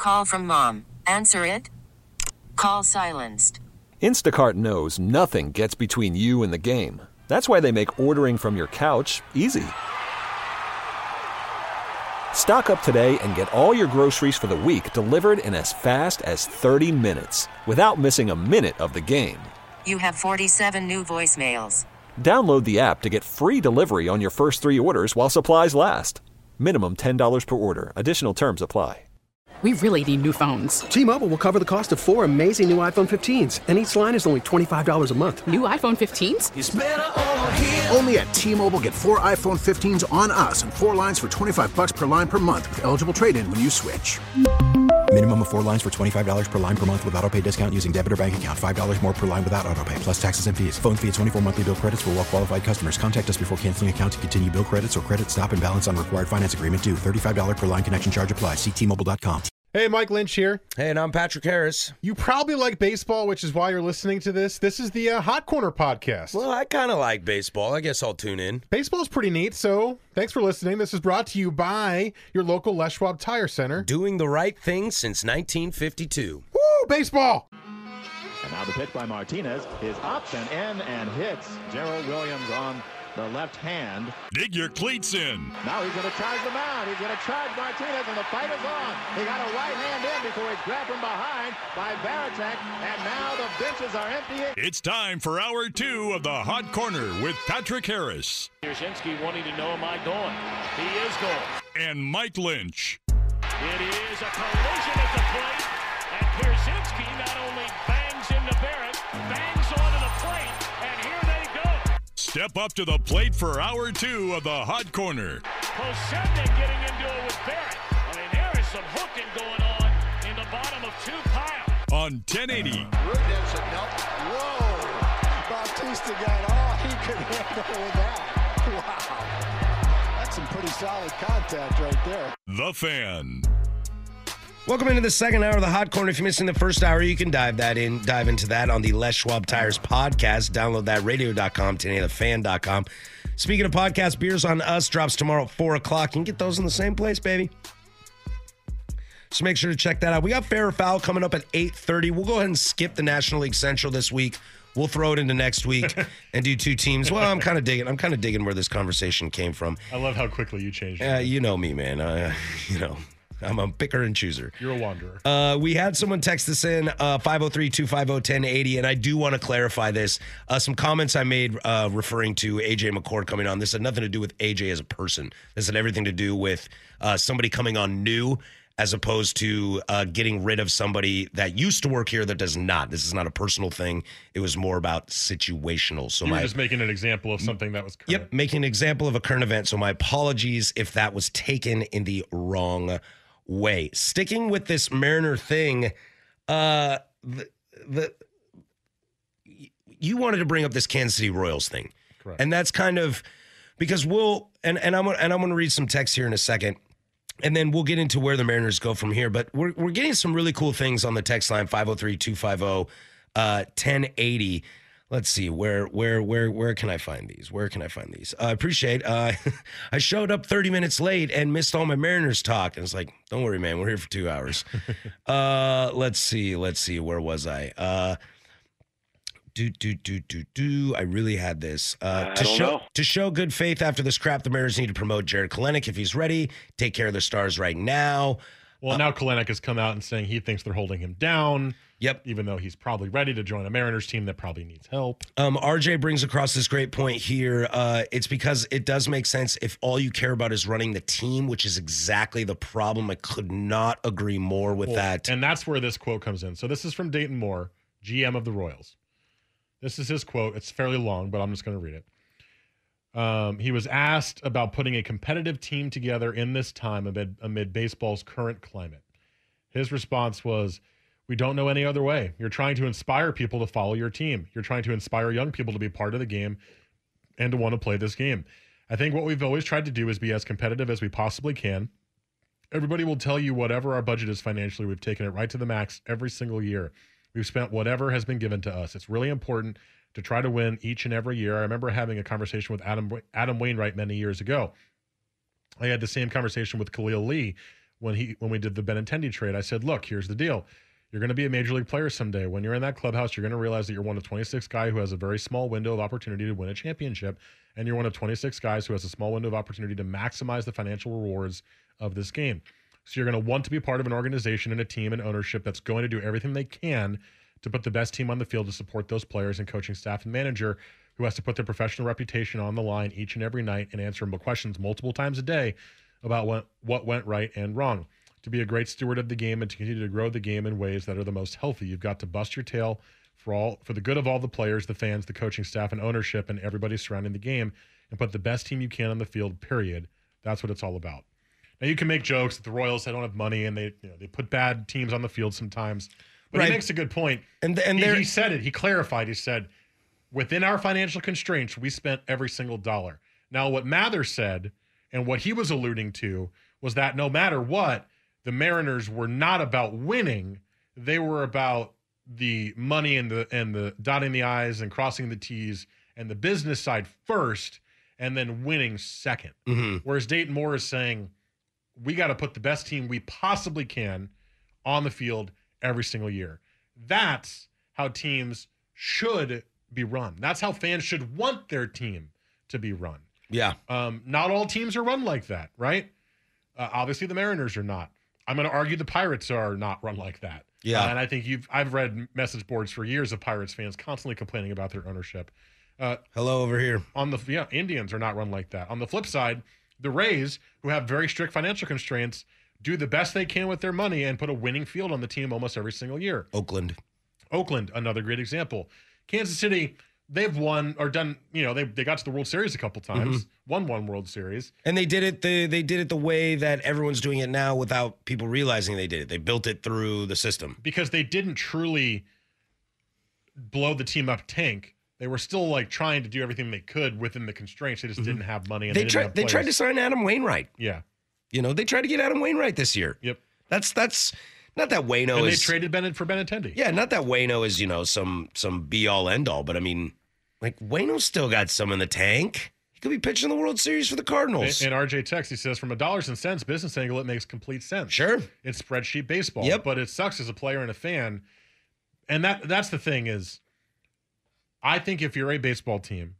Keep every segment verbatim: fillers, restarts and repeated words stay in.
Call from mom. Answer it. Call silenced. Instacart knows nothing gets between you and the game. That's why they make ordering from your couch easy. Stock up today and get all your groceries for the week delivered in as fast as thirty minutes without missing a minute of the game. You have forty-seven new voicemails. Download the app to get free delivery on your first three orders while supplies last. Minimum ten dollars per order. Additional terms apply. We really need new phones. T-Mobile will cover the cost of four amazing new iPhone fifteens, and each line is only twenty-five dollars a month. New iPhone fifteens? It's better over here. Only at T-Mobile, get four iPhone fifteens on us and four lines for twenty-five bucks per line per month with eligible trade-in when you switch. Minimum of four lines for twenty-five dollars per line per month with autopay discount using debit or bank account. five dollars more per line without autopay, plus taxes and fees. Phone fee at twenty-four monthly bill credits for well-qualified customers. Contact us before canceling account to continue bill credits or credit stop and balance on required finance agreement due. thirty-five dollars per line connection charge applies. See T Mobile dot com. Hey, Mike Lynch here. Hey, and I'm Patrick Harris. You probably like baseball, which is why you're listening to this. This is the uh, Hot Corner podcast. Well, I kind of like baseball. I guess I'll tune in. Baseball's pretty neat, so thanks for listening. This is brought to you by your local Les Schwab Tire Center. Doing the right thing since nineteen fifty-two. Woo, baseball! And now the pitch by Martinez is up and in and hits Gerald Williams on the left hand. Dig your cleats in. Now he's going to charge the mound. He's going to charge Martinez, and the fight is on. He got a right hand in before he's grabbed from behind by Varitek, and now the benches are empty. It's time for hour two of the Hot Corner with Patrick Harris. Pierzynski wanting to know, am I going? He is going. And Mike Lynch. It is a collision at the plate, and Pierzynski not only bangs into Barrett, bangs onto the plate, and here they go. Step up to the plate for hour two of the Hot Corner. Posednik getting into it with Barrett. I mean, there is some hooking going on in the bottom of two piles. On ten eighty. Rudnev's a nope. Whoa. Bautista got all he could handle with that. Wow. That's some pretty solid contact right there. The Fan. Welcome into the second hour of the Hot Corner. If you're missing the first hour, you can dive that in, dive into that on the Les Schwab Tires podcast. Download that, radio dot com, ten eighty the fan dot com. Speaking of podcasts, Beers on Us drops tomorrow at four o'clock. You can get those in the same place, baby. So make sure to check that out. We got Fair or Foul coming up at eight thirty. We'll go ahead and skip the National League Central this week. We'll throw it into next week and do two teams. Well, I'm kind of digging. I'm kind of digging where this conversation came from. I love how quickly you changed. Uh, you know me, man. Uh, you know. I'm a picker and chooser. You're a wanderer. Uh, we had someone text us in, uh, five oh three, two five oh, ten eighty, and I do want to clarify this. Uh, some comments I made uh, referring to A J McCord coming on. This had nothing to do with A J as a person. This had everything to do with uh, somebody coming on new as opposed to uh, getting rid of somebody that used to work here that does not. This is not a personal thing. It was more about situational. So you were my, just making an example of something that was current. Yep, making an example of a current event. So my apologies if that was taken in the wrong way. Sticking with this Mariner thing, uh, the, the you wanted to bring up this Kansas City Royals thing. Correct. And that's kind of because we'll and and I'm and I'm going to read some text here in a second, and then we'll get into where the Mariners go from here. But we're we're getting some really cool things on the text line five oh three, two five oh, ten eighty. Let's see, where where where where can I find these? Where can I find these? I uh, appreciate uh I showed up thirty minutes late and missed all my Mariners talk. And it's like, don't worry, man, we're here for two hours. uh let's see, let's see, where was I? Uh do do do do do I really had this. Uh I to don't show know. to show good faith after this crap, the Mariners need to promote Jared Kelenic if he's ready. Take care of the Stars right now. Well, uh, now Kelenic has come out and saying he thinks they're holding him down. Yep. Even though he's probably ready to join a Mariners team that probably needs help. Um, R J brings across this great point here. Uh, it's because it does make sense if all you care about is running the team, which is exactly the problem. I could not agree more with well, that. And that's where this quote comes in. So this is from Dayton Moore, G M of the Royals. This is his quote. It's fairly long, but I'm just going to read it. Um, he was asked about putting a competitive team together in this time amid, amid baseball's current climate. His response was, "We don't know any other way. You're trying to inspire people to follow your team. You're trying to inspire young people to be part of the game and to want to play this game. I think what we've always tried to do is be as competitive as we possibly can. Everybody will tell you whatever our budget is financially, we've taken it right to the max every single year. We've spent whatever has been given to us. It's really important to try to win each and every year." I remember having a conversation with Adam Adam Wainwright many years ago. I had the same conversation with Khalil Lee when he when we did the Benintendi trade. I said, look, here's the deal. You're going to be a major league player someday. When you're in that clubhouse, you're going to realize that you're one of twenty-six guys who has a very small window of opportunity to win a championship. And you're one of twenty-six guys who has a small window of opportunity to maximize the financial rewards of this game. So you're going to want to be part of an organization and a team and ownership that's going to do everything they can to put the best team on the field to support those players and coaching staff and manager who has to put their professional reputation on the line each and every night and answer questions multiple times a day about what, what went right and wrong. To be a great steward of the game and to continue to grow the game in ways that are the most healthy, you've got to bust your tail for all for the good of all the players, the fans, the coaching staff, and ownership, and everybody surrounding the game, and put the best team you can on the field, period. That's what it's all about. Now, you can make jokes that the Royals, they don't have money, and they you know, they put bad teams on the field sometimes. But right. he makes a good point. And, and he, he said it. He clarified. He said, within our financial constraints, we spent every single dollar. Now, what Mather said, and what he was alluding to, was that no matter what, the Mariners were not about winning. They were about the money and the and the dotting the I's and crossing the T's and the business side first, and then winning second. Mm-hmm. Whereas Dayton Moore is saying, we got to put the best team we possibly can on the field every single year. That's how teams should be run. That's how fans should want their team to be run. Yeah. Um, not all teams are run like that, right? Uh, obviously, the Mariners are not. I'm going to argue the Pirates are not run like that. Yeah. Uh, and I think you've I've read message boards for years of Pirates fans constantly complaining about their ownership. Uh, Hello over here. On the yeah, Indians are not run like that. On the flip side, the Rays, who have very strict financial constraints, do the best they can with their money and put a winning field on the team almost every single year. Oakland. Oakland, another great example. Kansas City, they've won or done, you know, they they got to the World Series a couple times, mm-hmm. won one World Series. And they did it the they did it the way that everyone's doing it now without people realizing they did it. They built it through the system. Because they didn't truly blow the team up tank. They were still like trying to do everything they could within the constraints. They just mm-hmm. didn't have money. And they they, tried. They tried to sign Adam Wainwright. Yeah, you know they tried to get Adam Wainwright this year. Yep. That's that's not that Waino and is. They traded Bennett for Benintendi. Yeah, not that Waino is you know some some be all end all, but I mean, like Waino's still got some in the tank. He could be pitching the World Series for the Cardinals. And, and R J Tex, he says, from a dollars and cents business angle, it makes complete sense. Sure, it's spreadsheet baseball. Yep. But it sucks as a player and a fan. And that that's the thing is. I think if you're a baseball team,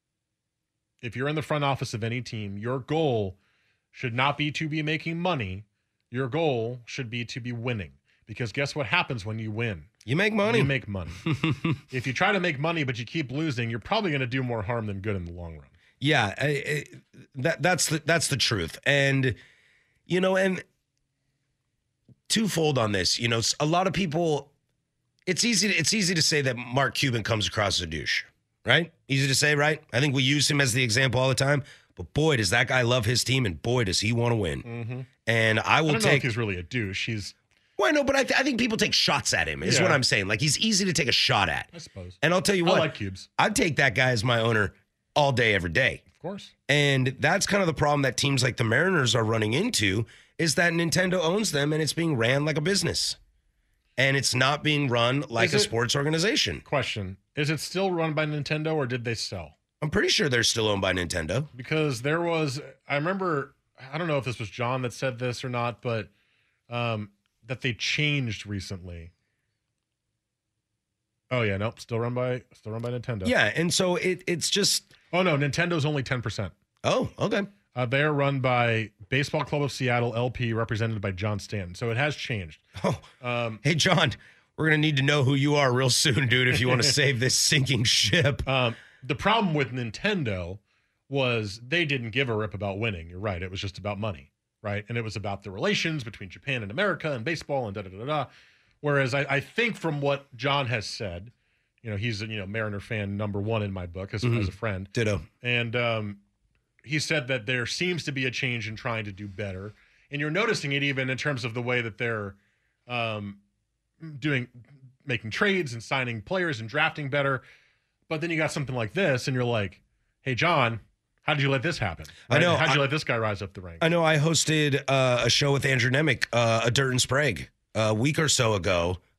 if you're in the front office of any team, your goal should not be to be making money. Your goal should be to be winning. Because guess what happens when you win? You make money. You make money. If you try to make money but you keep losing, you're probably going to do more harm than good in the long run. Yeah, I, I, that that's the that's the truth. And you know, and twofold on this. You know, a lot of people. It's easy. To, it's easy to say that Mark Cuban comes across as a douche, right? Easy to say, right? I think we use him as the example all the time. But boy, does that guy love his team, and boy, does he want to win. Mm-hmm. And I will I don't take. know if he's really a douche. He's. Well, I know, but I, th- I think people take shots at him. Is Yeah. what I'm saying. Like he's easy to take a shot at. I suppose. And I'll tell you what. I like Cubes. I'd take that guy as my owner all day, every day. Of course. And that's kind of the problem that teams like the Mariners are running into is that Nintendo owns them, and it's being ran like a business. And it's not being run like Is a it- sports organization. Question. Is it still run by Nintendo or did they sell? I'm pretty sure they're still owned by Nintendo. Because there was, I remember, I don't know if this was John that said this or not, but um, that they changed recently. Oh yeah, nope, still run by still run by Nintendo. Yeah, and so it it's just. Oh no, Nintendo's only ten percent. Oh, okay. Uh, they are run by Baseball Club of Seattle, L P, represented by John Stanton. So it has changed. Oh, um, hey John, we're gonna need to know who you are real soon, dude, if you want to save this sinking ship. Um, the problem with Nintendo was they didn't give a rip about winning. You're right. It was just about money, right? And it was about the relations between Japan and America and baseball and da da da da. Whereas I, I think from what John has said, you know, he's a you know Mariner fan number one in my book as, Mhm. as a friend. Ditto. And um, he said that there seems to be a change in trying to do better. And you're noticing it even in terms of the way that they're um, doing, making trades and signing players and drafting better. But then you got something like this and you're like, hey, John, how did you let this happen? I know. How did you I- let this guy rise up the ranks? I know I hosted uh, a show with Andrew Nemec, uh, a Dirt and Sprague, a week or so ago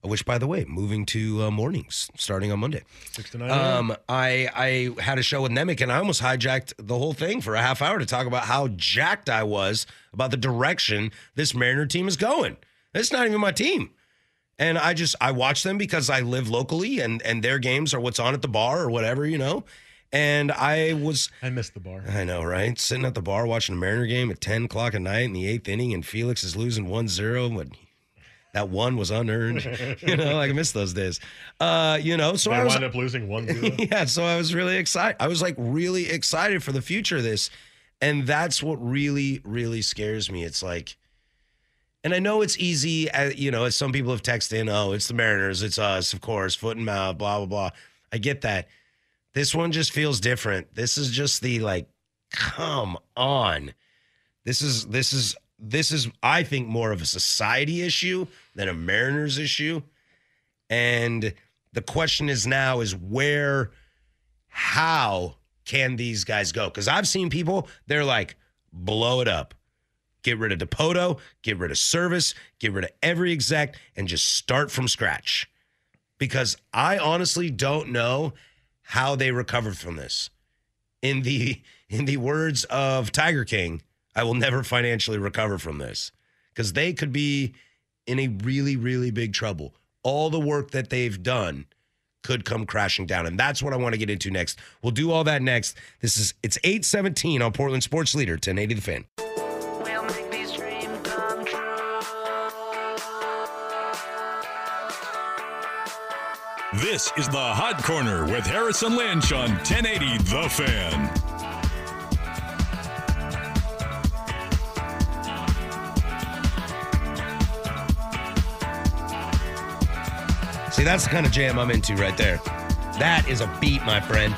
which, by the way, moving to uh, mornings starting on Monday. Six to nine. Um, I I had a show with Nemec, and I almost hijacked the whole thing for a half hour to talk about how jacked I was about the direction this Mariner team is going. It's not even my team. And I just, I watch them because I live locally, and, and their games are what's on at the bar or whatever, you know. And I was... I missed the bar. I know, right? Sitting at the bar watching a Mariner game at ten o'clock at night in the eighth inning, and Felix is losing one zero, but that one was unearned. You know, like I miss those days. Uh, you know, so they I was... wound up losing one zero. Yeah, so I was really excited. I was, like, really excited for the future of this. And that's what really, really scares me. It's like... And I know it's easy, as, you know, as some people have texted in, oh, it's the Mariners, it's us, of course, foot and mouth, blah, blah, blah. I get that. This one just feels different. This is just the, like, come on. This is, this is, this is, I think, more of a society issue than a Mariners issue. And the question is now is where, how can these guys go? Because I've seen people, they're like, blow it up. Get rid of Dipoto, get rid of Service, get rid of every exec, and just start from scratch. Because I honestly don't know how they recovered from this. In the in the words of Tiger King, I will never financially recover from this. Because they could be in a really, really big trouble. All the work that they've done could come crashing down. And that's what I want to get into next. We'll do all that next. This is it's eight seventeen on Portland Sports Leader, ten eighty The Fan. This is the Hot Corner with Harrison Lynch on ten eighty The Fan. See, that's the kind of jam I'm into right there. That is a beat, my friend.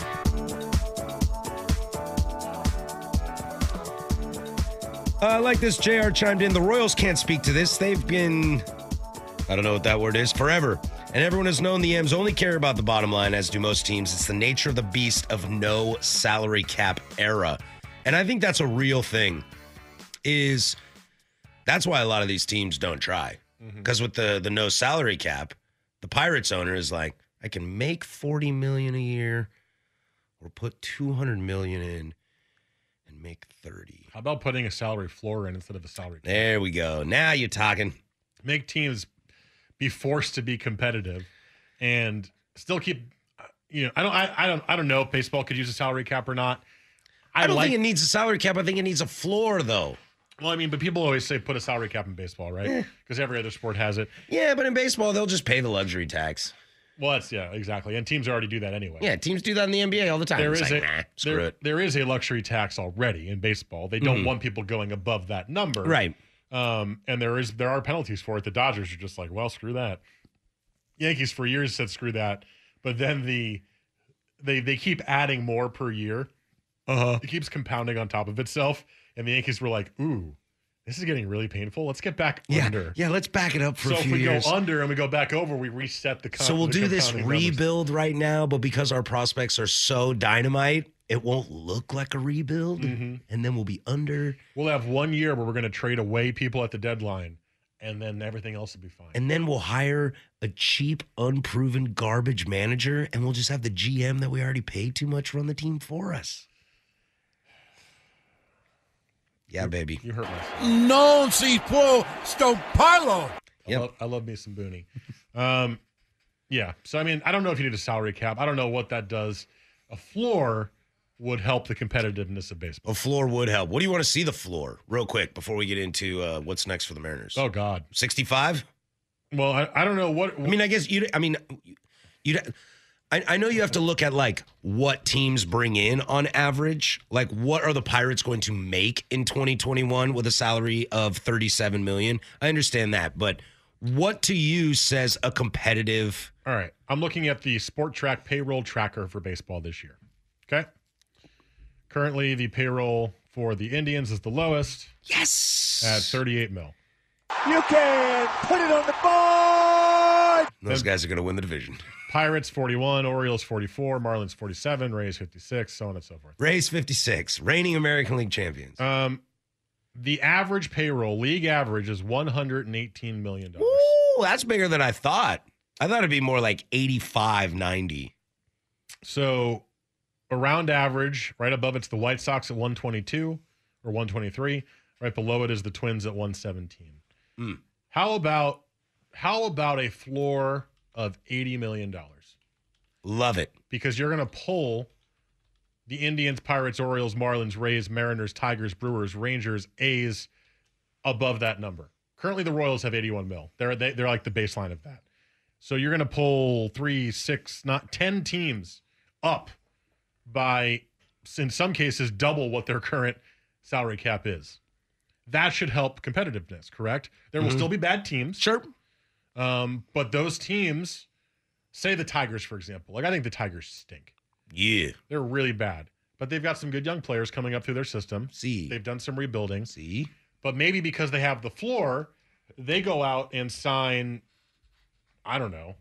Uh, like this, J R chimed in. The Royals can't speak to this. They've been, I don't know what that word is, forever. And everyone has known the M's only care about the bottom line, as do most teams. It's the nature of the beast of no salary cap era. And I think that's a real thing. Is that's why a lot of these teams don't try. Because mm-hmm. with the, the no salary cap, the Pirates owner is like, I can make forty million dollars a year or put two hundred million dollars in and make thirty. How about putting a salary floor in instead of a salary cap? There we go. Now you're talking. Make teams be forced to be competitive and still keep, you know, I don't, I, I don't, I don't know if baseball could use a salary cap or not. I, I don't like, think it needs a salary cap. I think it needs a floor, though. Well, I mean, but people always say put a salary cap in baseball, right? Because eh. every other sport has it. Yeah, but in baseball, they'll just pay the luxury tax. Well, that's, yeah, exactly. And teams already do that anyway. Yeah, teams do that in the N B A all the time. There, it's is, like, a, nah, screw there, it. there is a luxury tax already in baseball. They don't mm. want people going above that number. Right. Um, and there is there are penalties for it. The Dodgers are just like, well, screw that. Yankees for years said screw that. But then the they they keep adding more per year. Uh-huh. It keeps compounding on top of itself. And the Yankees were like, ooh, this is getting really painful. Let's get back yeah. under. Yeah, let's back it up for so a few years. So if we years. go under and we go back over, we reset the com- So we'll the do this rebuild numbers. right now, but because our prospects are so dynamite, it won't look like a rebuild, mm-hmm. and then we'll be under. We'll have one year where we're going to trade away people at the deadline, and then everything else will be fine. And then we'll hire a cheap, unproven garbage manager, and we'll just have the G M that we already paid too much run the team for us. Yeah, you, baby. You hurt myself. Non si può stopparlo. Yep. I, love, I love me some Booney. Um, yeah. So, I mean, I don't know if you need a salary cap. I don't know what that does. A floor would help the competitiveness of baseball. A floor would help. What do you want to see the floor? Real quick, before we get into uh, what's next for the Mariners. Oh, God. sixty-five? Well, I, I don't know what, what. I mean, I guess you. I mean, you. I, I know you have to look at, like, what teams bring in on average. Like, what are the Pirates going to make in twenty twenty-one with a salary of thirty-seven million dollars? I understand that, but what to you says a competitive... All right. I'm looking at the Sport Track payroll tracker for baseball this year. Okay? Currently, the payroll for the Indians is the lowest. Yes! At thirty-eight mil. You can put it on the board! Those guys are going to win the division. Pirates forty-one, Orioles forty-four, Marlins forty-seven, Rays fifty-six, so on and so forth. Rays fifty-six, reigning American League champions. Um, the average payroll, league average, is one hundred eighteen million dollars. Ooh, that's bigger than I thought. I thought it'd be more like eighty-five, ninety. So around average, right above it's the White Sox at one twenty-two or one twenty-three. Right below it is the Twins at one seventeen. Mm. How about how about a floor of eighty million dollars? Love it. Because you're going to pull the Indians, Pirates, Orioles, Marlins, Rays, Mariners, Tigers, Brewers, Rangers, A's above that number. Currently, the Royals have eighty-one mil. They're they, they're like the baseline of that. So you're going to pull three, six, not ten teams up by, in some cases, double what their current salary cap is. That should help competitiveness, correct? There will Mm-hmm. still be bad teams. Sure. Um, but those teams, say the Tigers, for example. Like, I think the Tigers stink. Yeah. They're really bad. But they've got some good young players coming up through their system. See. They've done some rebuilding. See. But maybe because they have the floor, they go out and sign, I don't know,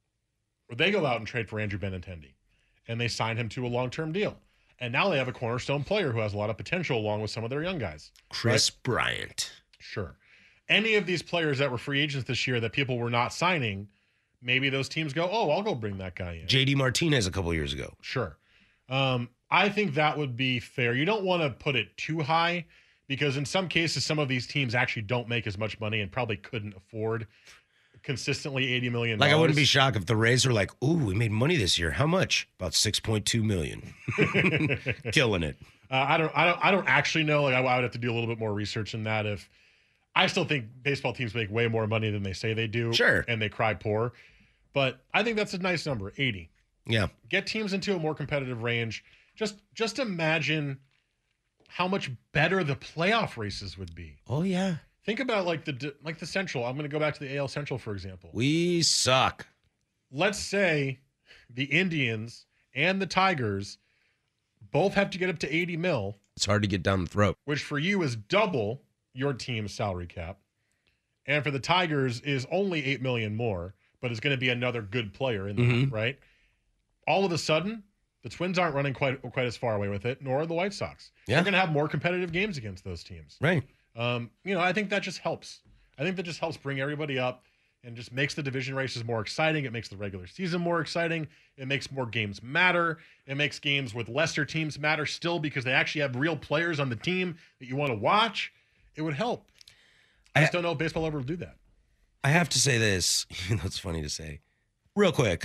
or they go out and trade for Andrew Benintendi. And they sign him to a long-term deal. And now they have a cornerstone player who has a lot of potential along with some of their young guys. Chris right? Bryant. Sure. Any of these players that were free agents this year that people were not signing, maybe those teams go, oh, I'll go bring that guy in. J D Martinez a couple years ago. Sure. Um, I think that would be fair. You don't want to put it too high because in some cases, some of these teams actually don't make as much money and probably couldn't afford consistently eighty million dollars. Like, I wouldn't be shocked if the Rays are like, ooh, we made money this year. How much? About six point two million dollars. Killing it. Uh, I don't I don't I don't actually know. Like I, I would have to do a little bit more research in that. If I still think baseball teams make way more money than they say they do. Sure. And they cry poor. But I think that's a nice number, eighty. Yeah. Get teams into a more competitive range. Just just imagine how much better the playoff races would be. Oh, yeah. Think about like the like the Central. I'm going to go back to the A L Central, for example. We suck. Let's say the Indians and the Tigers both have to get up to eighty mil. It's hard to get down the throat. Which for you is double your team's salary cap. And for the Tigers is only eight million more, but it's going to be another good player in there, Mm-hmm. right? All of a sudden, the Twins aren't running quite quite as far away with it, nor are the White Sox. Yeah. They're going to have more competitive games against those teams. Right. Um, you know, I think that just helps. I think that just helps bring everybody up and just makes the division races more exciting. It makes the regular season more exciting. It makes more games matter. It makes games with lesser teams matter still because they actually have real players on the team that you want to watch. It would help. I just don't know if baseball ever will do that. I have to say this, even though it's funny to say. Real quick.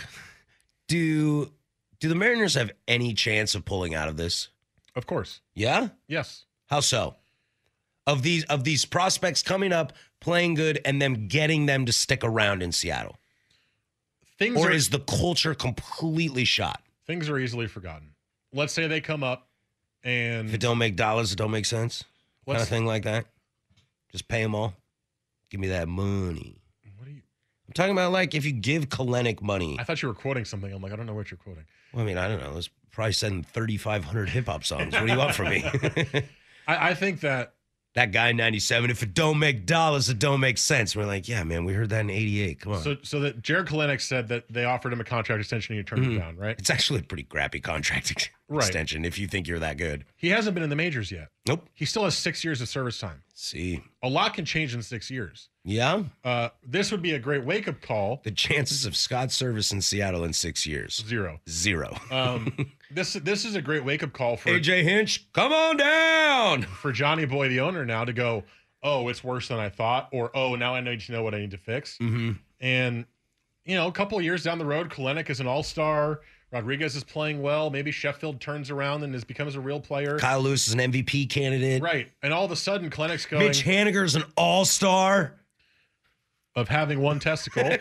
Do do the Mariners have any chance of pulling out of this? Of course. Yeah? Yes. How so? Of these of these prospects coming up, playing good, and them getting them to stick around in Seattle? Things or are, is the culture completely shot? Things are easily forgotten. Let's say they come up and... If it don't make dollars, it don't make sense? Kind of Let's- thing like that? Just pay them all? Give me that money. What are you... I'm talking about, like, if you give Kalenic money. I thought you were quoting something. I'm like, I don't know what you're quoting. Well, I mean, I don't know. It's probably sending thirty-five hundred hip-hop songs. What do you want from me? I, I think that... That guy in ninety-seven, if it don't make dollars, it don't make sense. We're like, yeah, man, we heard that in eighty-eight. Come on. So, so that Jared Kalenic said that they offered him a contract extension and he turned Mhm. it down, right? It's actually a pretty crappy contract ex- Right. extension if you think you're that good. He hasn't been in the majors yet. Nope. He still has six years of service time. See. A lot can change in six years. Yeah? Uh, this would be a great wake-up call. The chances of Scott's service in Seattle in six years. Zero. Zero. Um, this this is a great wake-up call for A J Hinch, come on down. for Johnny Boy, the owner, now to go, oh, it's worse than I thought, or oh, now I need to know what I need to fix. Mm-hmm. And, you know, a couple of years down the road, Kalenic is an all-star. Rodriguez is playing well. Maybe Sheffield turns around and is, becomes a real player. Kyle Lewis is an M V P candidate. Right. And all of a sudden, Kalenic's going Mitch Haniger's an all-star. of having one testicle.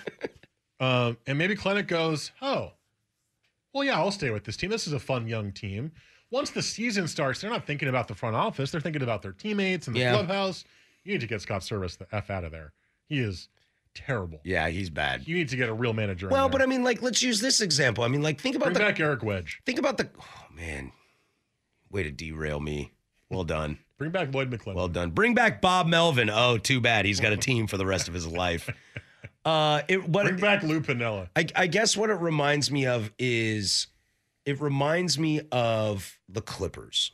um, and maybe Kalenic goes, oh, well, yeah, I'll stay with this team. This is a fun young team. Once the season starts, they're not thinking about the front office. They're thinking about their teammates and the Yeah. clubhouse. You need to get Scott Service the F out of there. He is terrible. Yeah, he's bad. You need to get a real manager. Well, in but there. I mean, like, let's use this example. I mean, like, think about Bring the back Eric Wedge. think about the. Oh man, way to derail me. Well done. Bring back Lloyd McClellan. Well done. Bring back Bob Melvin. Oh, too bad. He's got a team for the rest of his life. Uh, it, what, Bring back Lou Piniella. I, I guess what it reminds me of is it reminds me of the Clippers.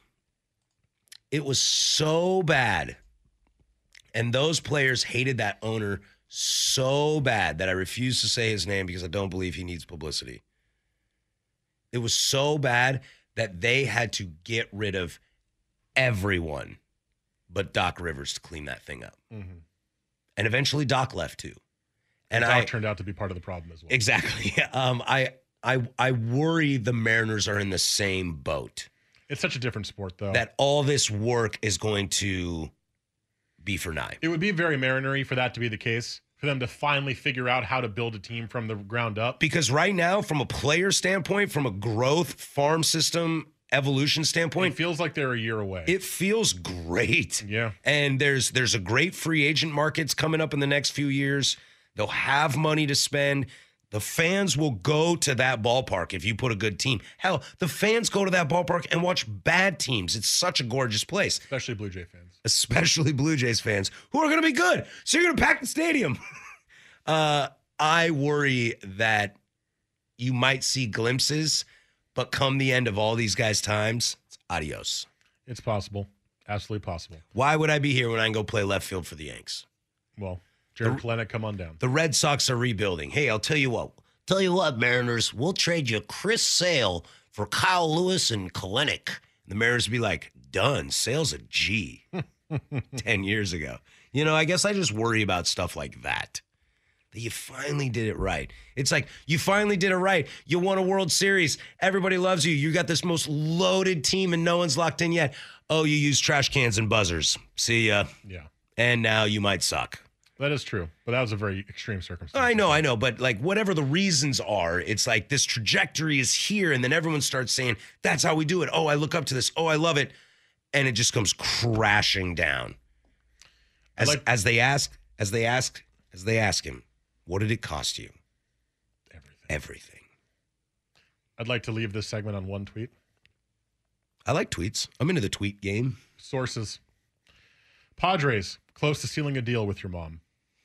It was so bad, and those players hated that owner so bad that I refuse to say his name because I don't believe he needs publicity. It was so bad that they had to get rid of everyone but Doc Rivers to clean that thing up. Mm-hmm. And eventually Doc left too. And Doc I turned out to be part of the problem as well. Exactly. Um, I I I worry the Mariners are in the same boat. It's such a different sport, though. That all this work is going to be for nine. It would be very Mariner-y for that to be the case, for them to finally figure out how to build a team from the ground up. Because right now, from a player standpoint, from a growth farm system evolution standpoint, it feels like they're a year away. It feels great. Yeah. And there's there's a great free agent markets coming up in the next few years. They'll have money to spend. The fans will go to that ballpark if you put a good team. Hell, the fans go to that ballpark and watch bad teams. It's such a gorgeous place. Especially Blue Jay fans. Especially Blue Jays fans who are going to be good. So you're going to pack the stadium. uh, I worry that you might see glimpses, but come the end of all these guys' times, it's adios. It's possible. Absolutely possible. Why would I be here when I can go play left field for the Yanks? Well, Jared Kelenic, come on down. The Red Sox are rebuilding. Hey, I'll tell you what. Tell you what, Mariners, we'll trade you Chris Sale for Kyle Lewis and Kelenic. The Mariners would be like, done. Sale's a G. ten years ago. You know, I guess I just worry about stuff like that. That you finally did it right. It's like, you finally did it right. You won a World Series. Everybody loves you. You got this most loaded team and no one's locked in yet. Oh, you use trash cans and buzzers. See ya. Yeah. And now you might suck. That is true, but that was a very extreme circumstance. I know, I know, but like whatever the reasons are, it's like this trajectory is here, and then everyone starts saying, that's how we do it. Oh, I look up to this. Oh, I love it. And it just comes crashing down. As like, as they ask, as they ask, as they ask him, what did it cost you? Everything. Everything. I'd like to leave this segment on one tweet. I like tweets. I'm into the tweet game. Sources. Padres, close to sealing a deal with your mom.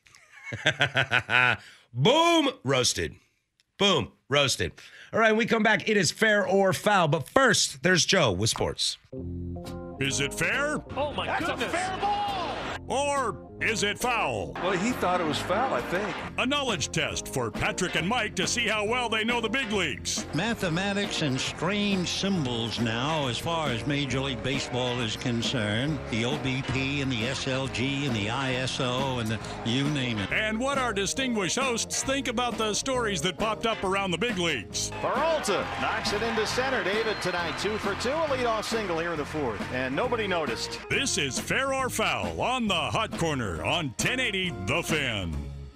Boom, roasted. Boom, roasted. All right, when we come back, it is fair or foul. But first, there's Joe with sports. Is it fair? Oh, my That's goodness. That's a fair ball. Or is it foul? Well, he thought it was foul, I think. A knowledge test for Patrick and Mike to see how well they know the big leagues. Mathematics and strange symbols now as far as Major League Baseball is concerned. The O B P and the S L G and the I S O and the you name it. And what our distinguished hosts think about the stories that popped up around the big leagues. Peralta knocks it into center. David tonight, two for two, a leadoff single here in the fourth. And nobody noticed. This is Fair or Foul on the Hot Corner on ten eighty The Fan.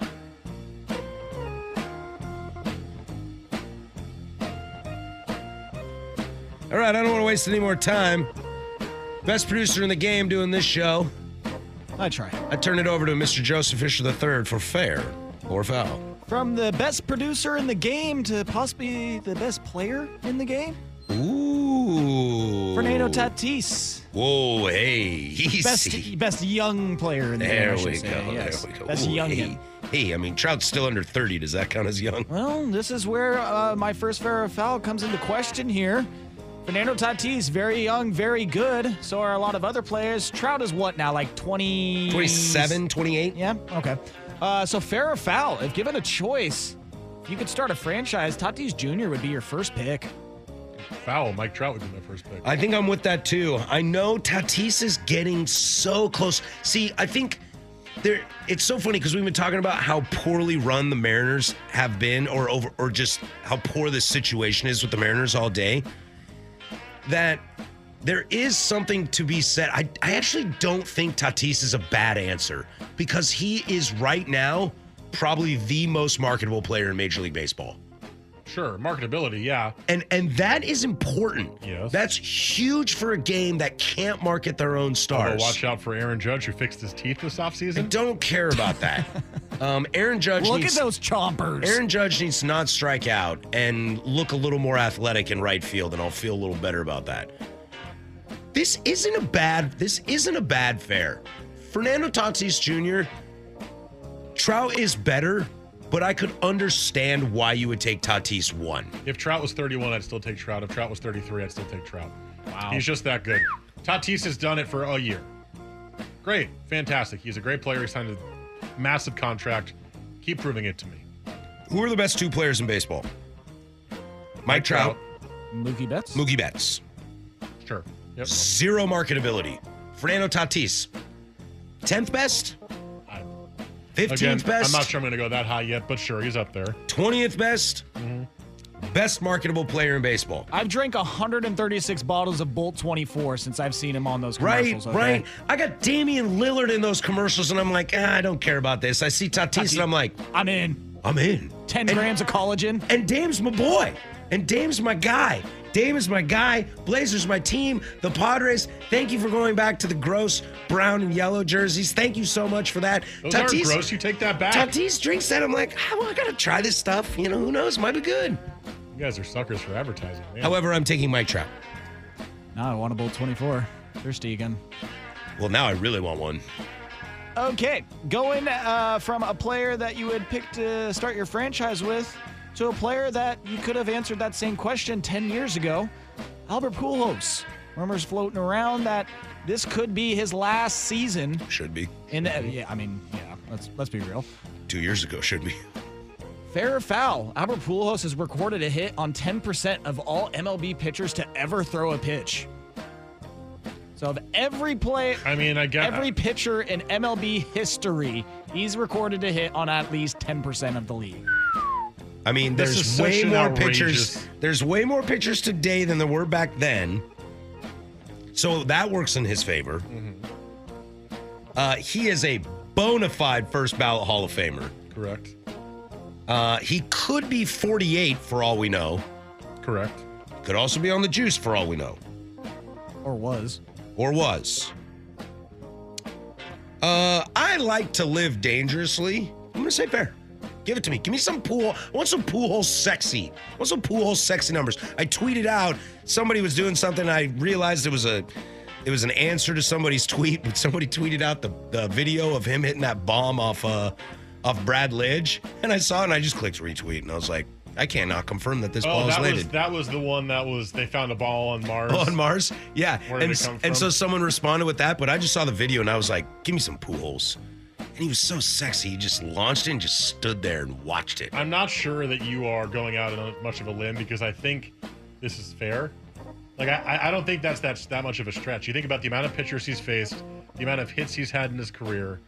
All right, I don't want to waste any more time. Best producer in the game doing this show. I try. I turn it over to Mister Joseph Fisher the third for fair or foul. From the best producer in the game to possibly the best player in the game. Ooh. Fernando Tatis. Whoa, hey, easy. Best, best young player in the there game. We say. go, yes. There we go. Best Ooh, young. Hey, hey, I mean, Trout's still under thirty. Does that count as young? Well, this is where uh, my first fair or foul comes into question here. Fernando Tatis, very young, very good. So are a lot of other players. Trout is what now, like twenty... twenty-seven, twenty-eight? Yeah, okay. Uh, so fair or foul, if given a choice, if you could start a franchise, Tatis Junior would be your first pick. Foul, Mike Trout would be my first pick. I think I'm with that too. I know Tatis is getting so close. See, I think there. It's so funny because we've been talking about how poorly run the Mariners have been, or over, or just how poor this situation is with the Mariners all day. That there is something to be said. I, I actually don't think Tatis is a bad answer because he is right now probably the most marketable player in Major League Baseball. Sure, marketability, yeah. And and that is important. Yes. That's huge for a game that can't market their own stars. Although watch out for Aaron Judge, who fixed his teeth this offseason. I don't care about that. um, Aaron Judge Look needs, at those chompers. Aaron Judge needs to not strike out and look a little more athletic in right field, and I'll feel a little better about that. This isn't a bad, this isn't a bad fair. Fernando Tatis Junior, Trout is better, but I could understand why you would take Tatis one. If Trout was thirty-one, I'd still take Trout. If Trout was thirty-three, I'd still take Trout. Wow. He's just that good. Tatis has done it for a year. Great. Fantastic. He's a great player. He signed a massive contract. Keep proving it to me. Who are the best two players in baseball? Mike, Mike Trout. Mookie Betts. Mookie Betts. Sure. Yep. Zero marketability. Fernando Tatis. tenth best? fifteenth Again, best? I'm not sure I'm going to go that high yet, but sure, he's up there. twentieth best? Mm-hmm. Best marketable player in baseball. I've drank one hundred thirty-six bottles of Bolt twenty-four since I've seen him on those commercials. Right, okay? right. I got Damian Lillard in those commercials, and I'm like, ah, I don't care about this. I see Tatis, Tatis, and I'm like, I'm in. I'm in. ten and, grams of collagen. And Dame's my boy. And Dame's my guy. Dame is my guy. Blazers my team. The Padres, thank you for going back to the gross brown and yellow jerseys. Thank you so much for that. Those Tatis, aren't gross. You take that back. Tatis drinks that. I'm like, oh, well, I got to try this stuff. You know, who knows? Might be good. You guys are suckers for advertising. Man. However, I'm taking Mike Trout. Now I want a Bolt twenty-four. Thirsty again. Well, now I really want one. Okay, going uh, from a player that you would pick to start your franchise with to a player that you could have answered that same question ten years ago, Albert Pujols. Rumors floating around that this could be his last season. Should be. In the, yeah, I mean, yeah. Let's let's be real. Two years ago, should be. Fair or foul, Albert Pujols has recorded a hit on ten percent of all M L B pitchers to ever throw a pitch. So of every play, I mean, I get every pitcher in M L B history, he's recorded a hit on at least ten percent of the league. I mean, This there's is way such an more outrageous- pitchers. There's way more pitchers today than there were back then. So that works in his favor. Mm-hmm. Uh, he is a bona fide first ballot Hall of Famer. Correct. Uh, he could be forty-eight for all we know. Correct. Could also be on the juice for all we know. Or was. Or was. Uh, I like to live dangerously. I'm going to say fair. Give it to me. Give me some pool. I want some pool hole sexy. I want some pool hole sexy numbers. I tweeted out, somebody was doing something. I realized it was a, it was an answer to somebody's tweet. But somebody tweeted out the, the video of him hitting that bomb off, uh, off Brad Lidge. And I saw it and I just clicked retweet. And I was like, I cannot confirm that this Oh, ball is that was landed. that was the one that was they found a ball on Mars. Oh, on Mars? Yeah. Where did and, it come and from? so someone responded with that, but I just saw the video and I was like, give me some pool holes. And he was so sexy. He just launched it and just stood there and watched it. I'm not sure that you are going out on much of a limb because I think this is fair. Like I, I don't think that's that's that much of a stretch. You think about the amount of pitchers he's faced, the amount of hits he's had in his career.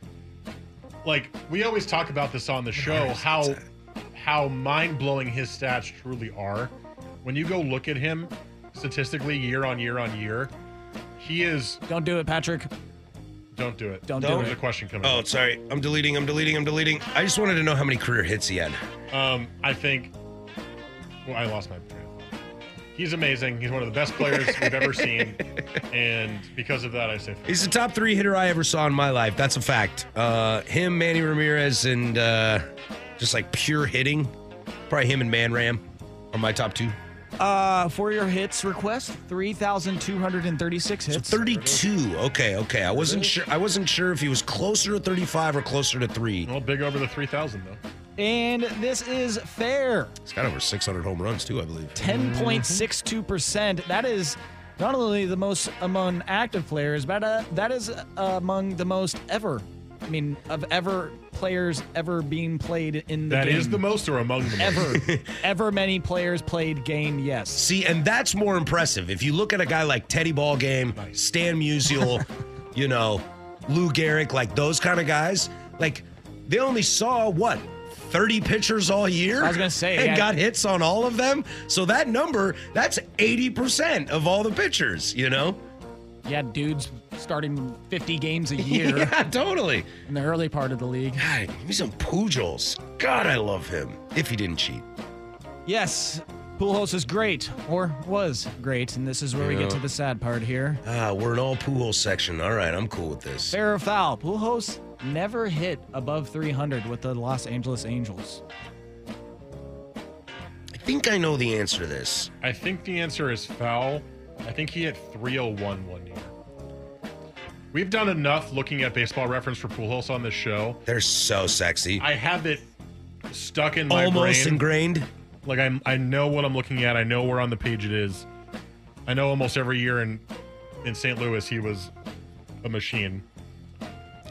Like we always talk about this on the show, how how mind-blowing his stats truly are. When you go look at him statistically year on year on year, he is. Don't do it, Patrick. Don't do it. Don't do There's it. a question coming. Oh, up. sorry. I'm deleting. I'm deleting. I'm deleting. I just wanted to know how many career hits he had. Um, I think. Well, I lost my train of thought. He's amazing. He's one of the best players we've ever seen, and because of that, I say. He's the top three hitter I ever saw in my life. That's a fact. Uh, him, Manny Ramirez, and uh, just like pure hitting. Probably him and Man Ram are my top two. Uh, for your hits request, three thousand two hundred thirty-six hits. So thirty-two. Okay, okay. I wasn't sure. I wasn't sure if he was closer to thirty-five or closer to three. Well, big over the three thousand though. And this is fair. He's got over six hundred home runs too, I believe. ten point six two percent. That is not only the most among active players, but uh, that is uh, among the most ever. I mean, of ever players ever being played in the That game. is the most or among the most? Ever. ever many players played game, yes. See, and that's more impressive. If you look at a guy like Teddy Ballgame, nice. Stan Musial, you know, Lou Gehrig, like those kind of guys, like they only saw what? thirty pitchers all year? I was going to say. And yeah. got hits on all of them? So that number, that's eighty percent of all the pitchers, you know? Yeah, dudes starting fifty games a year. Yeah, totally. In the early part of the league. God, give me some Pujols. God, I love him. If he didn't cheat. Yes, Pujols is great, or was great, and this is where we Yeah. get to the sad part here. Ah, we're in all Pujols section. All right, I'm cool with this. Fair or foul, Pujols never hit above three hundred with the Los Angeles Angels. I think I know the answer to this. I think the answer is foul. I think he hit three oh one one year. We've done enough looking at Baseball Reference for Pujols on this show. They're so sexy. I have it stuck in my Almost brain. ingrained. Like I, I know what I'm looking at. I know where on the page it is. I know almost every year in in Saint Louis he was a machine.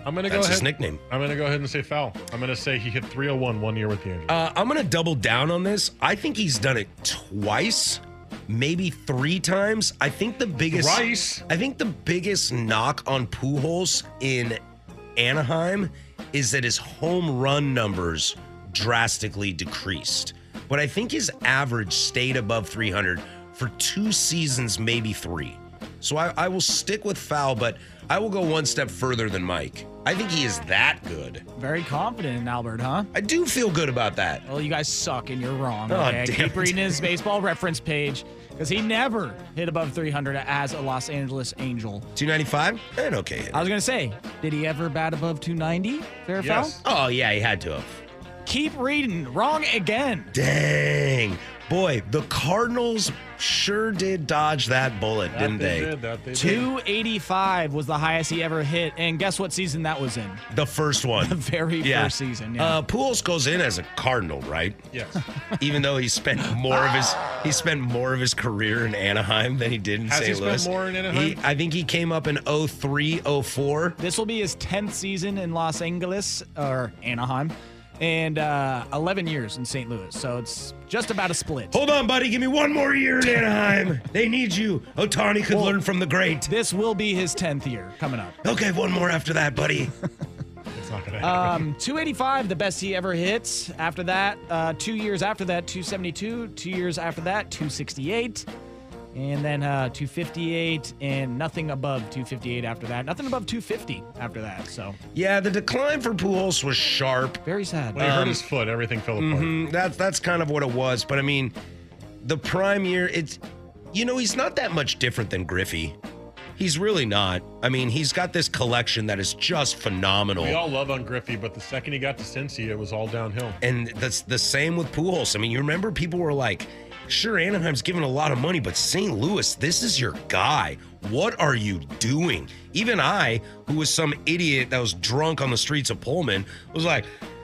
I'm gonna go That's ahead. his nickname. I'm gonna go ahead and say foul. I'm gonna say he hit three oh one one year with the Angels. Uh, I'm going to double down on this. I think he's done it twice, maybe three times. I think the biggest Twice? I think the biggest knock on Pujols in Anaheim is that his home run numbers drastically decreased. But I think his average stayed above three hundred for two seasons, maybe three. So I, I will stick with foul, but I will go one step further than Mike. I think he is that good. Very confident in Albert, huh? I do feel good about that. Well, you guys suck and you're wrong. Oh, Okay? damn Keep it. reading his baseball reference page because he never hit above three hundred as a Los Angeles Angel. two ninety-five? And okay. hit. I was going to say, did he ever bat above two ninety? Fair foul? Yes. Oh, yeah, he had to have. Keep reading. Wrong again. Dang. Boy, the Cardinals sure did dodge that bullet, That didn't they? Did, that they did. two eighty-five was the highest he ever hit. And guess what season that was in? The first one. The very Yeah. first season. Yeah. Uh, Pujols goes in as a Cardinal, right? Yes. Even though he spent more of his he spent more of his career in Anaheim than he did in Has he Saint spent Louis. more in Anaheim? He, I think he came up in oh three, oh four. This will be his tenth season in Los Angeles, or Anaheim, and uh, eleven years in Saint Louis. So it's just about a split. Hold on, buddy. Give me one more year in Anaheim. They need you. Otani could Well, learn from the great. This will be his tenth year coming up. Okay, one more after that, buddy. It's not gonna happen. Um, two eighty-five, the best he ever hit. After that, uh, two years after that, two seventy-two. Two years after that, two sixty-eight. And then uh, two fifty-eight, and nothing above two fifty-eight after that. Nothing above two fifty after that. So Yeah, the decline for Pujols was sharp. very sad. When he hurt Um, his foot, everything fell apart. Mhm, That's that's kind of what it was. But I mean, the prime year, it's you know, he's not that much different than Griffey. He's really not. I mean, he's got this collection that is just phenomenal. We all love on Griffey, but the second he got to Cincy, it was all downhill. And that's the same with Pujols. I mean, you remember people were like, sure, Anaheim's giving a lot of money, but Saint Louis, this is your guy. What are you doing? Even I, who was some idiot that was drunk on the streets of Pullman, was like,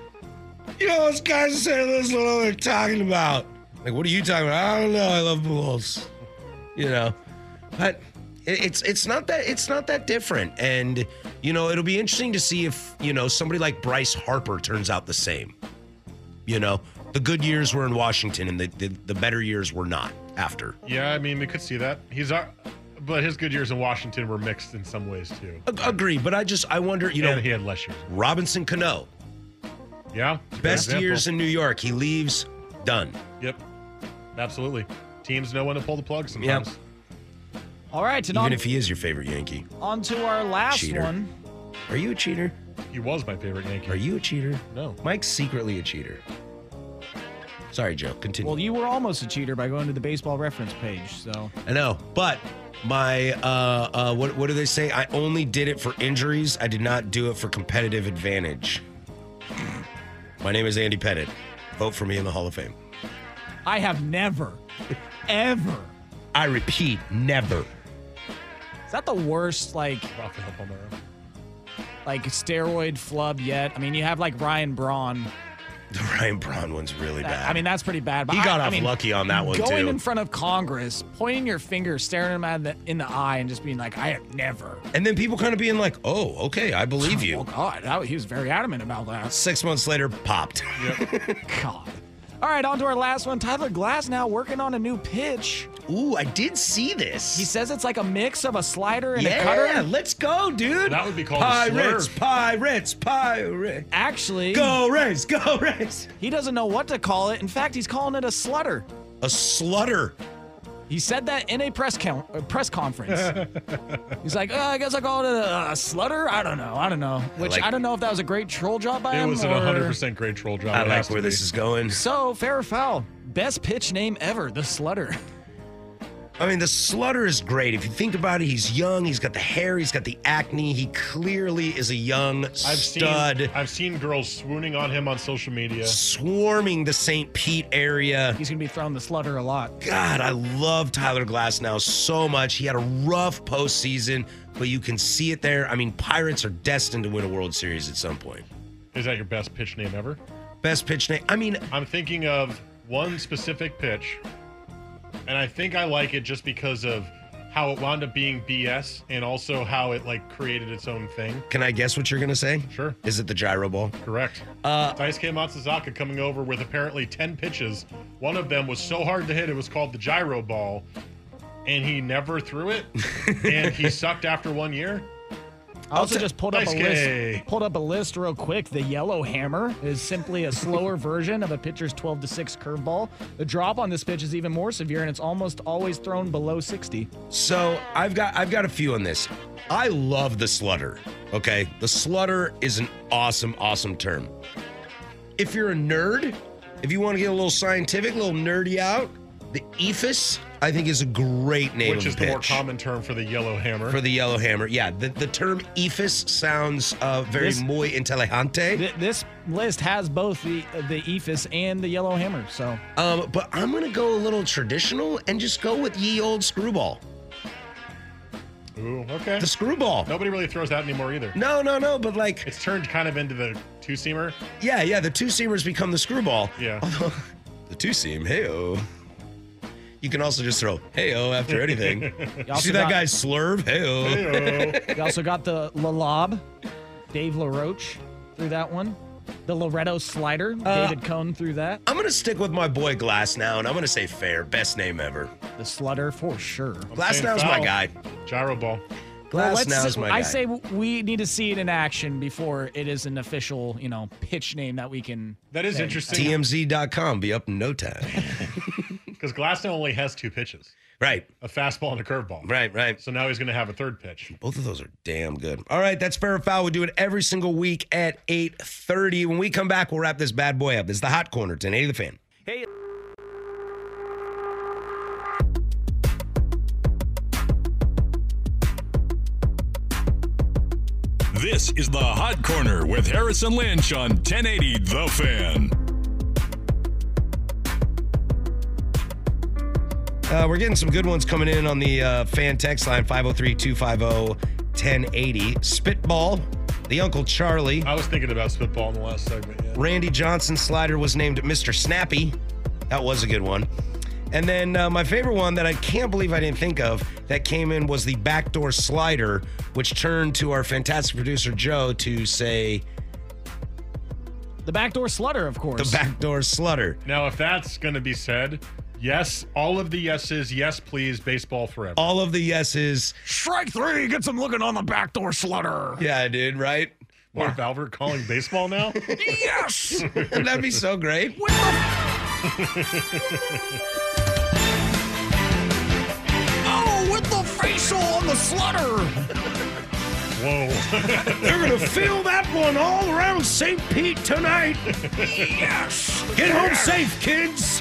you know, those guys in Saint Louis don't know what they're talking about. Like, what are you talking about? I don't know. I love Pujols. You know, but it- it's it's not that it's not that different. And you know, it'll be interesting to see if you know somebody like Bryce Harper turns out the same. You know, the good years were in Washington, and the the, the better years were not after. Yeah, I mean, we could see that. He's our, but his good years in Washington were mixed in some ways too. Ag- Agree, but I just I wonder, you know, And he had less years. Robinson Cano, Yeah, it's a great best example. years in New York. He leaves, done. Yep, absolutely. Teams know when to pull the plug sometimes. All right, and Even on, if he is your favorite Yankee. on to our last Cheater. one. Are you a cheater? He was my favorite Yankee. Are you a cheater? No. Mike's secretly a cheater. Sorry, Joe. Continue. Well, you were almost a cheater by going to the baseball reference page. So I know, but my uh, uh, what what do they say? I only did it for injuries. I did not do it for competitive advantage. My name is Andy Pettit. Vote for me in the Hall of Fame. I have never, ever. I repeat, never. Is that the worst, like, Rafael Palmeiro. like steroid flub yet? I mean, you have like Ryan Braun. The Ryan Braun one's really bad. I mean, that's pretty bad. But He got I, I off mean, lucky on that one, Going too. in front of Congress, pointing your finger, staring him at the, in the eye, and just being like, "I have never." And then people kind of being like, "Oh, okay, I believe Oh you." God, that, he was very adamant about that. Six months later, popped. God. All right, on to our last one. Tyler Glass now working on a new pitch. Ooh, I did see this. He says it's like a mix of a slider and Yeah, a cutter. let's go, dude. That would be called Pirates, a slurve. Pirates, Pirates. Actually, Go Rays, go Rays. he doesn't know what to call it. In fact, he's calling it a slutter. A slutter. He said that in a press con- uh, press conference. He's like, oh, I guess I call it a, a slutter. I don't know. I don't know. Which I, like- don't know if that was a great troll job by It him. was an or... one hundred percent great troll job. I It like has to where be. this is going. So fair or foul? Best pitch name ever, the slutter. I mean, the slutter is great. If you think about it, he's young. He's got the hair. He's got the acne. He clearly is a young I've stud. seen I've seen girls swooning on him on social media. Swarming the Saint Pete area. He's gonna be throwing the slutter a lot. God, I love Tyler Glass now so much. He had a rough postseason, but you can see it there. I mean, Pirates are destined to win a World Series at some point. Is that your best pitch name ever? Best pitch name. I mean, I'm thinking of one specific pitch, and I think I like it just because of how it wound up being B S and also how it like created its own thing. Can I guess what you're going to say? Sure. Is it the gyro ball? Correct. Uh, Daisuke Matsuzaka coming over with apparently ten pitches. One of them was so hard to hit, it was called the gyro ball, and he never threw it, and he sucked after one year. I also just pulled up Nice a guy. list. Pulled up a list real quick. The yellow hammer is simply a slower version of a pitcher's twelve to six curveball. The drop on this pitch is even more severe, and it's almost always thrown below sixty. So I've got I've got a few on this. I love the slutter. Okay, the slutter is an awesome, awesome term. If you're a nerd, if you want to get a little scientific, a little nerdy out, the ephus, I think, is a great name. Which of is a the more pitch. common term for the yellow hammer. For the yellow hammer, yeah. The, the term ephus sounds uh, very This- muy inteligente. Th- This list has both the the ephus and the yellow hammer. So Um, but I'm gonna go a little traditional and just go with ye old screwball. Ooh, okay. The screwball. Nobody really throws that anymore either. No, no, no. But like, it's turned kind of into the two-seamer. Yeah, yeah. The two seamers become the screwball. Yeah. Although the two seam, hey-oh. You can also just throw hey-oh after anything. You also see that got- guy slurve? Hey-oh. you also got the Lalob, Dave LaRoche through that one. The Loretto slider, Uh, David Cohn through that. I'm going to stick with my boy Glass now, and I'm going to say fair. Best name ever. The Slutter for sure. Glass saying Now's my foul. guy. Gyro ball. Glass let's- Now's my guy. I say we need to see it in action before it is an official, you know, pitch name that we can. That is say. interesting. T M Z dot com be up in no time. Because Glasnow only has two pitches. Right. A fastball and a curveball. Right, right. So now he's going to have a third pitch. Both of those are damn good. All right, that's Fair or Foul. We do it every single week at eight thirty. When we come back, we'll wrap this bad boy up. This is the Hot Corner, ten eighty The Fan. Hey. This is the Hot Corner with Harrison Lynch on ten eighty The Fan. Uh, we're getting some good ones coming in on the uh, fan text line, five oh three, two five oh, ten eighty. Spitball, the Uncle Charlie. I was thinking about Spitball in the last segment, yeah. Randy Johnson slider was named Mister Snappy. That was a good one. And then uh, my favorite one that I can't believe I didn't think of that came in was the backdoor slider, which turned to our fantastic producer, Joe, to say... The backdoor slutter, of course. The backdoor slutter. Now, if that's going to be said, yes, all of the yeses, yes, please, baseball forever. All of the yeses. Strike three gets him looking on the backdoor slutter. Yeah, dude, right? Marv Albert calling baseball now? Yes! That'd be so great. Oh, with the facial on the slutter. Whoa. They're going to fill that one all around Saint Pete tonight. Yes! Get home safe, kids.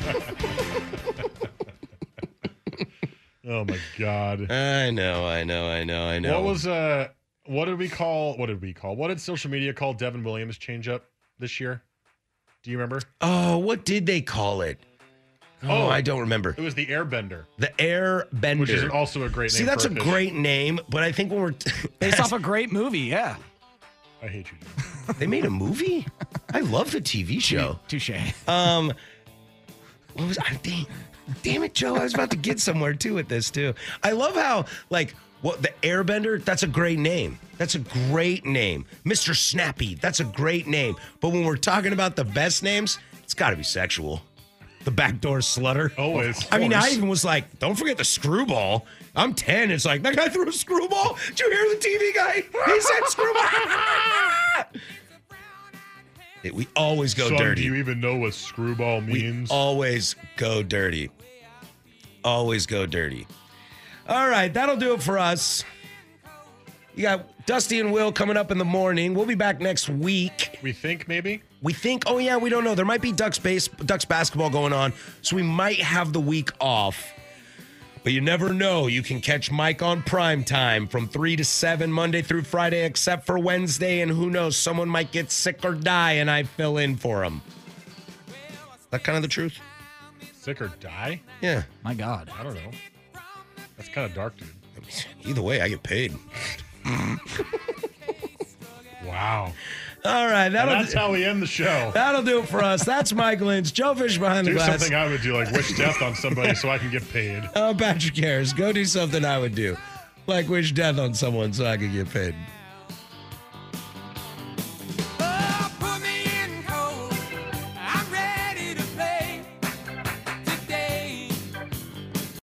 Oh, my God. I know, I know, I know, I know. What was, uh, what did we call, what did we call, what did social media call Devin Williams change up this year? Do you remember? Oh, what did they call it? Oh, I don't remember. It was the Airbender. The Airbender. Which is also a great name. See, that's for a pitch. great name, but I think when we're... Based off a great movie, yeah. I hate you, dude. They made a movie? I love the T V show. Touche. Um, what was I? Damn, damn it, Joe! I was about to get somewhere too with this too. I love how like what the Airbender. That's a great name. That's a great name, Mister Snappy. That's a great name. But when we're talking about the best names, it's got to be sexual. The backdoor slutter. Always. I mean, I even was like, don't forget the screwball. I'm ten. It's like, that guy threw a screwball. Did you hear the T V guy? He said screwball. It- we always go Son, dirty. do you even know what screwball means? We always go dirty. Always go dirty. All right, that'll do it for us. You got Dusty and Will coming up in the morning. We'll be back next week. We think maybe? We think, oh yeah, we don't know. There might be Ducks base, Ducks basketball going on, so we might have the week off. But you never know. You can catch Mike on prime time from three to seven Monday through Friday, except for Wednesday. And who knows, someone might get sick or die, and I fill in for him. That kind of the truth? Sick or die? Yeah. My God. I don't know. That's kind of dark, dude. Either way, I get paid. Wow. All right. And That'll that's do, how we end the show. That'll do it for us. That's Mike Lynch. Joe Fish behind do the glass. something I would do, like wish death on somebody so I can get paid. Oh, Patrick Harris. Go do something I would do. Like wish death on someone so I could get paid.